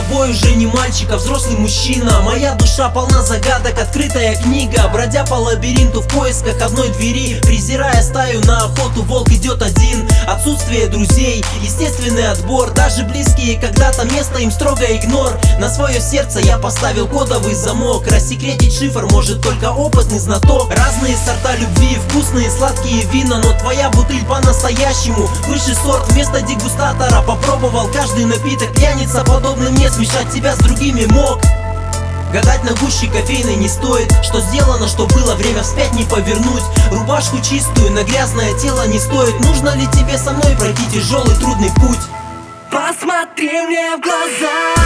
тобой уже не мальчик, а взрослый мужчина. Моя душа полна загадок, открытая книга. Бродя по лабиринту в поисках одной двери, презирая стаю на охоту, волк идет один. Отсутствие друзей, естественный отбор. Даже близкие когда-то место им строго игнор. На свое сердце я поставил кодовый замок. Рассекретить шифр может только опытный знаток. Разные сорта любви, вкусные сладкие вина, но твоя бутыль по-настоящему высший сорт. Вместо дегустатора попробовал каждый напиток. Пьяница, подобный мне, смешать тебя с другими мог. Гадать на гуще кофейной не стоит. Что сделано, что было, время вспять не повернуть. Рубашку чистую на грязное тело не стоит. Нужно ли тебе со мной пройти тяжелый трудный путь? Посмотри мне в глаза,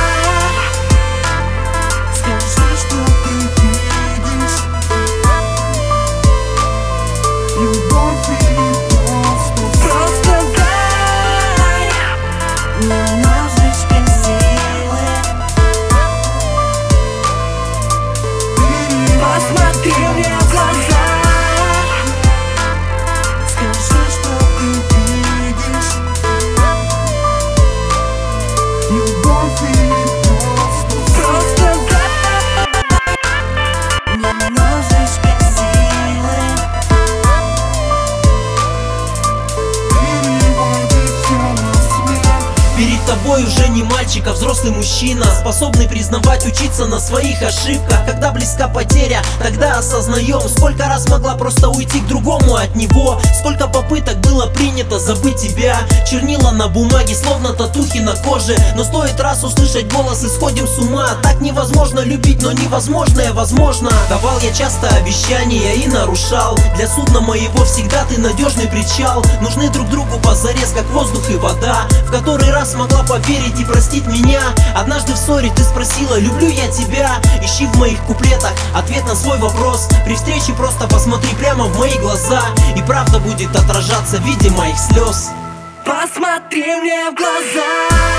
скажи, что ты видишь. Любовь или просто дай немножечко силы. Посмотри мне в глаза, скажи, что ты видишь. Любовь или просто дай немножечко силы. Переводит всё на смех. Перед тобой уже не мальчик, а взрослый мужчина, способный признавать, учиться на своих ошибках. Когда близка потеря, тогда осознаем, сколько раз могла просто уйти к другому от него. Сколько попыток было принято забыть тебя. Чернила на бумаге, словно татухи на коже. Но стоит раз услышать голос, и сходим с ума. Так невозможно любить, но невозможное возможно. Давал я часто обещания и нарушал. Для судна моего всегда ты надежный причал. Нужны друг другу позарез, как воздух и вода. В который раз смогла поверить и простить меня. Однажды в ссоре ты спросила, люблю я тебя. Ищи в моих куплетах ответ на свой вопрос. При встрече просто посмотри прямо в мои глаза, и правда будет отражаться в виде моих слез. Посмотри мне в глаза,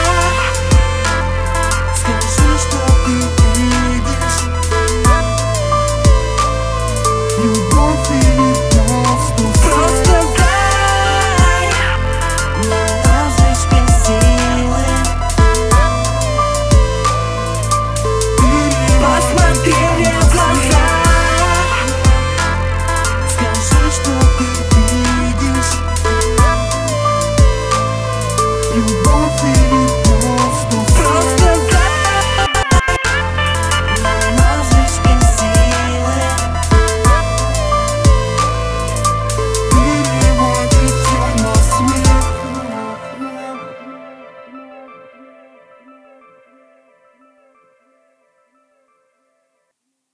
скажи, что ты видишь. Любовь